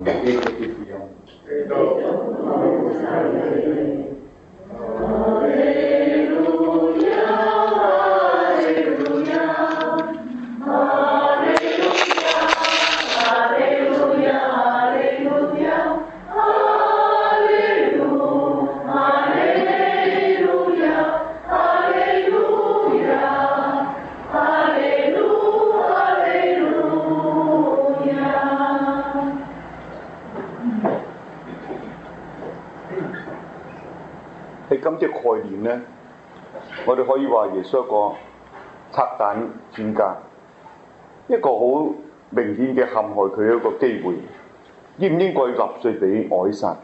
喺今次概念呢，我哋可以話耶穌一個拆彈專家，一個好明顯嘅陷害佢一個機會，應唔應該納稅俾凱撒？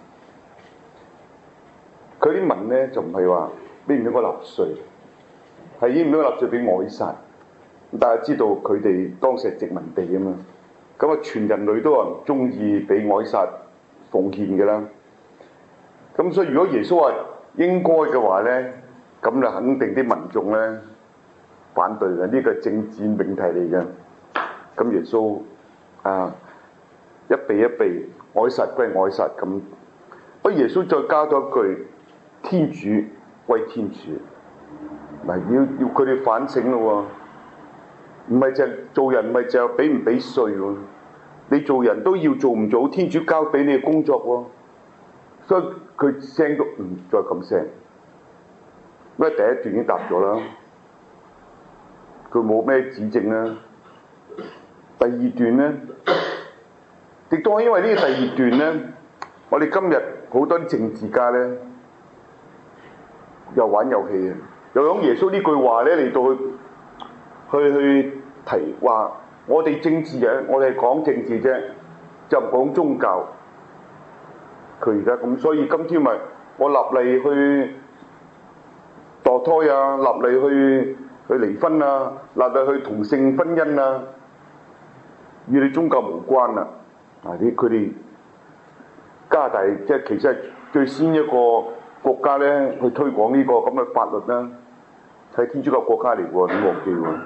佢啲文呢就唔係話應唔應該納稅，係應唔應該納稅俾凱撒？大家知道佢哋當時係殖民地啊嘛，咁啊全人類都係唔中意俾凱撒奉獻嘅啦。咁所以如果耶穌話應該嘅話呢，咁就肯定啲民眾呢反對嘅，呢個係政治命題嚟嘅。咁耶穌一避一避，凱撒歸凱撒咁。不過耶穌再加多一句：天主歸天主。嗱，要佢哋反省咯喎，唔係就做人，唔係就俾唔俾稅喎。你做人都要做唔做天主交俾你嘅工作喎。所以佢聲都唔再咁聲，因為第一段已經答咗啦，佢冇咩指證啦。第二段呢，亦都係因為呢個第二段呢，我哋今日好多政治家呢，又玩遊戲嘅，又用耶穌呢句話呢嚟到去提話，我哋政治人，我哋係講政治啫，就唔講宗教。佢而家咁，所以今天咪我立例去墮胎啊，立例去離婚啊，立例去同性婚姻啊，與你宗教無關啦。佢哋加拿大即係其實係最先一個國家咧，去推廣呢個咁嘅法律啦，係天主教國家嚟喎，你忘記喎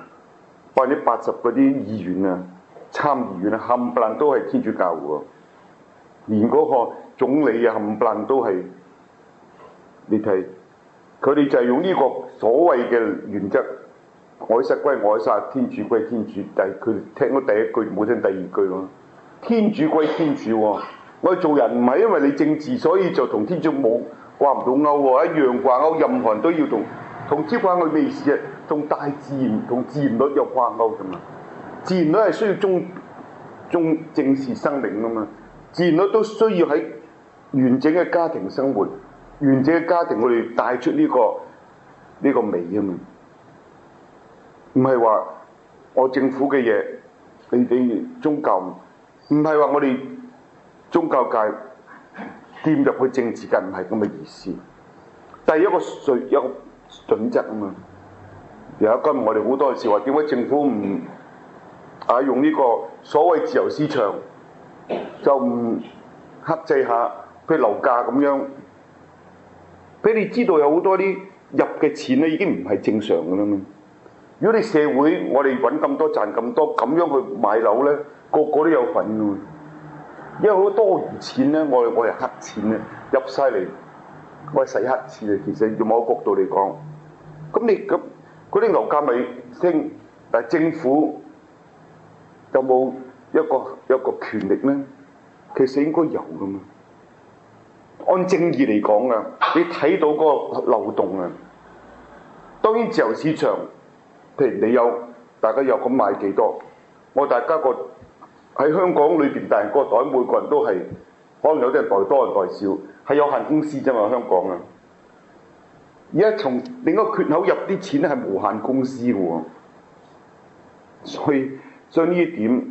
？80%嗰啲議員啊、參議員啊，冚唪唥都係天主教喎，連嗰個總理啊，冚唪唥都係。你睇佢哋就係用呢個所謂嘅原則，凱撒歸凱撒，天主歸天主。但係佢聽咗第一句冇聽第二句咯。天主歸天主喎，我哋做人唔係因為你政治，所以就同天主冇掛唔到鈎喎，一樣掛鈎。任何人都要同天主掛鈎咩意思啊？同大自然、同自然律有掛鈎㗎嘛。自然律係需要正視生命㗎嘛。自然律都需要喺完整嘅家庭生活。完整嘅家庭，我哋帶出呢個美啊嘛，唔係話我政府嘅嘢，你宗教唔係話我哋宗教界掂入去政治界，唔係咁嘅意思。但係一個準則啊嘛。有今日我哋好多時話，點解政府唔用呢個所謂自由市場，就唔克制下，譬如樓價咁樣？俾你知道有好多啲入嘅錢咧，已經唔係正常嘅啦嘛。如果你社會我哋揾咁多賺咁多，咁樣去買樓咧，個個都有份嘅。因為好多多餘錢咧，我係黑錢咧入晒嚟，我係洗黑錢啊。其實用某個角度嚟講，咁你咁嗰啲樓價咪升，但係政府有冇一個權力咧？其實應該有噶嘛。按正義嚟講啊，你睇到嗰個漏洞啊。當然自由市場，譬如你大家有咁買幾多，大家個喺香港裏邊大人個袋，每個人都係可能有啲人袋多人袋少，係有限公司啫嘛。香港啊，而家從另一個缺口入啲錢咧係無限公司嘅喎，所以呢一點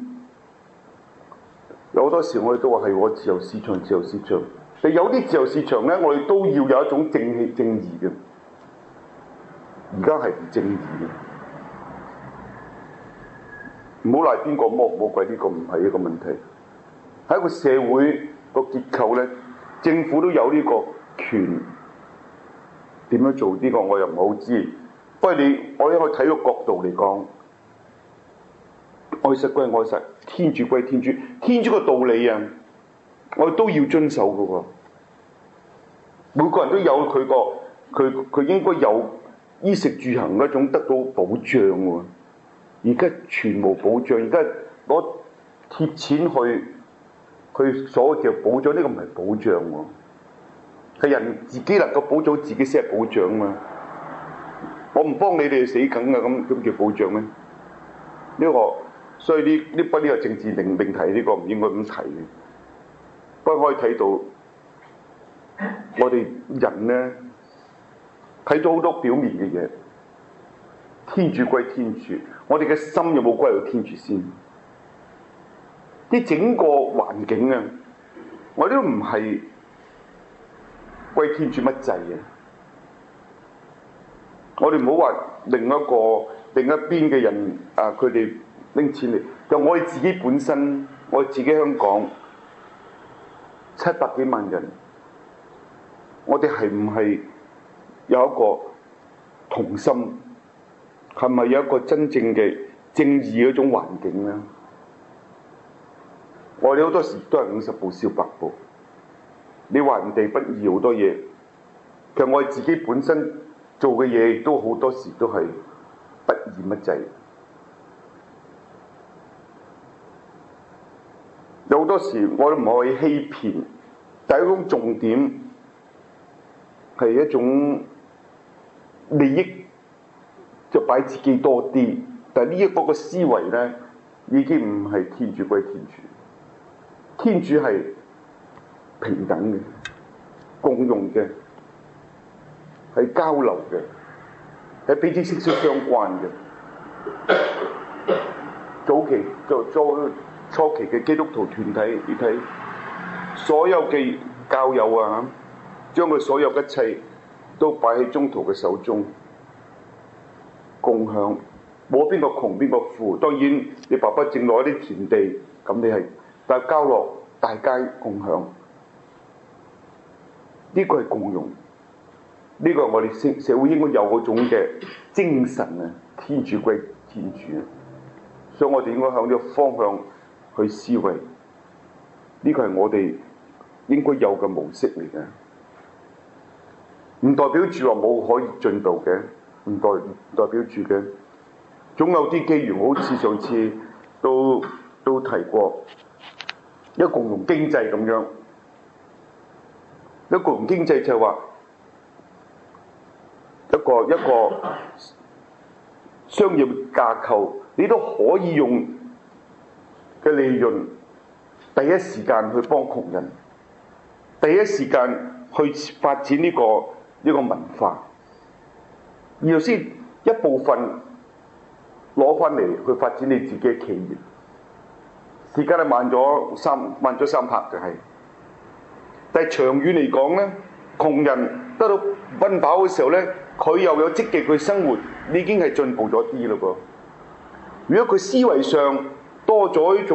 有好多時我哋都話係我自由市場。但有啲自由市場咧，我哋都要有一種正義嘅。而家係唔正義嘅，唔好賴邊個魔鬼，呢個唔係一個問題。喺一個社會個結構咧，政府都有呢個權點樣做呢個，我又唔好知。不過我哋可以睇個角度嚟講，凱撒歸凱撒，天主歸天主。天主個道理啊， 我哋都要遵守嘅喎。每個人都有佢應該有衣食住行嗰種得到保障喎。而家全無保障，而家攞貼錢去所謂叫保障，呢個唔係保障喎，係人自己能夠保障自己先係保障嘛。我唔幫你哋死梗㗎，咁叫保障咩？呢個所以呢個政治命題，呢個唔應該咁提嘅。不過可以睇到我哋人呢，睇到好多表面嘅嘢，天主歸天主，我哋嘅心有冇歸到天主先？啲整個環境啊，我哋都唔係歸天主乜滯嘅。我哋唔好話另一邊嘅人啊，佢哋拎錢嚟，就我哋自己本身，我哋自己香港700幾萬人，我哋係唔係有一個同心？係咪有一個真正嘅正義嗰種環境呢？我哋好多時都係50步笑百步，你話人哋不義好多嘢，其實我哋自己本身做嘅嘢亦都好多時都係不義乜滯。有好多時我都唔可以欺騙，但係一種重點係一種利益，就擺自己多啲。但係呢一個思維呢，已經唔係天主歸天主。天主係平等嘅、共用嘅、係交流嘅、係彼此息息相關嘅。早期初期嘅基督徒團體，你睇所有嘅教友啊，將佢所有一切都擺喺宗徒嘅手中，共享，冇邊個窮邊個富。當然你爸爸淨攞啲田地，咁你係。但係交落大家共享，呢個係共融，呢個係我哋社會應該有嗰種嘅精神啊！天主歸天主，所以我哋應該向呢個方向去思維，呢個係我哋應該有嘅模式嚟嘅，唔代表住話冇可以進步嘅，唔代表住嘅，總有啲機緣，好似上次都提過。一個共融經濟咁樣，一個共融經濟就係話一個商業架構，你都可以用嘅利潤第一時間去幫窮人，第一時間去發展呢個文化，然後先一部分攞翻嚟去發展你自己嘅企業。時間係慢咗三拍嘅係，但係長遠嚟講咧，窮人得到溫飽嘅時候咧，佢又有積極去生活，已經係進步咗啲嘞噃。如果佢思維上多咗一種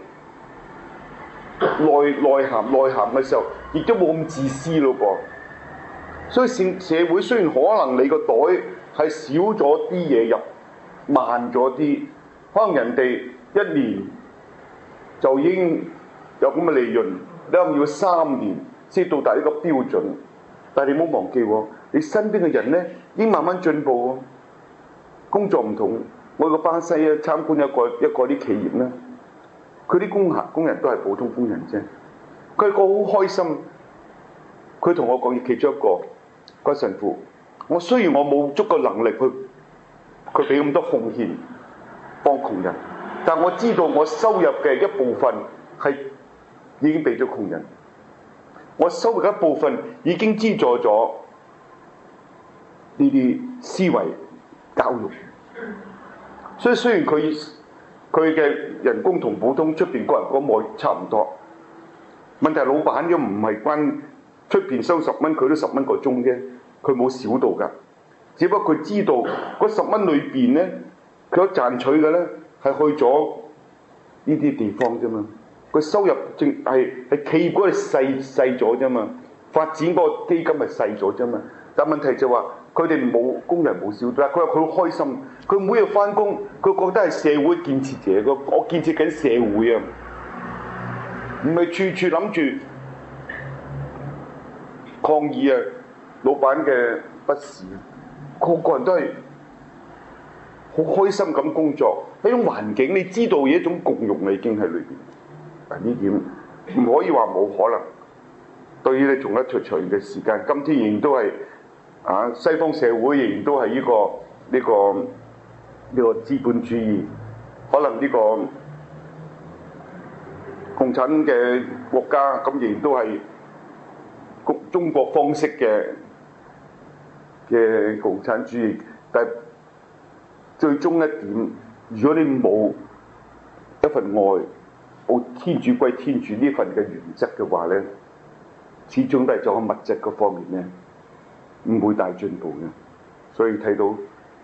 內涵嘅時候，亦都冇咁自私嘞噃。所以社會雖然可能你個袋係少咗啲嘢入，慢咗啲，可能人哋一年就已經有咁嘅利潤，你可能要3年先到達呢個標準。但係你唔好忘記喎，你身邊嘅人呢已經慢慢進步喎。工作唔同，我去巴西啊參觀一個啲企業呢，佢啲工人都係普通工人啫。佢個好開心，佢同我講，其中一個神父，雖然我冇足夠能力去佢俾咁多奉獻幫窮人。但我知道我收入嘅一部分係已經俾咗窮人，我收入嘅一部分已經資助咗呢啲思維教育。所以雖然佢嘅人工同普通出邊個人工冇差唔多，問題係老闆都唔係關出邊收10蚊，佢都10蚊個鐘啫，佢冇少到㗎。只不過佢知道嗰10蚊裏邊呢，佢所賺取嘅呢，係去咗呢啲地方啫嘛，佢收入淨係企業嗰度細咗啫嘛，發展嗰個基金係細咗啫嘛。但問題就話佢哋冇工人冇少，但係佢話佢好開心，佢每日翻工，佢覺得係社會建設者，我建設緊社會啊。 唔係處處諗住抗議啊老闆嘅不是，個個人都係好開心咁工作，呢種環境你知道有一種共融已經喺裏邊。呢點唔可以話冇可能。對於你從一長嘅時間，今天仍然都係西方社會仍然都係呢個資本主義，可能呢個共產嘅國家咁仍然都係中國方式嘅共產主義，但係最終一點，如果你冇一份愛，冇天主歸天主呢份嘅原則嘅話咧，始終都係在物質嗰方面咧，唔會大進步嘅。所以睇到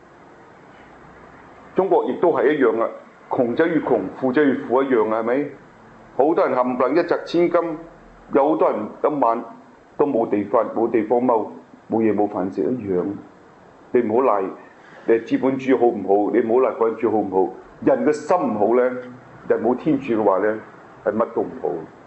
中國亦都係一樣啊，窮者越窮，富者越富一樣啊，係咪？好多人冚唪唥一擲千金，有好多人一晚都冇地方踎，冇嘢冇飯食一樣。你唔好賴你資本主義好唔好？你唔好賴個人主義好唔好？人嘅心唔好咧，人冇天主嘅話咧，係乜都唔好。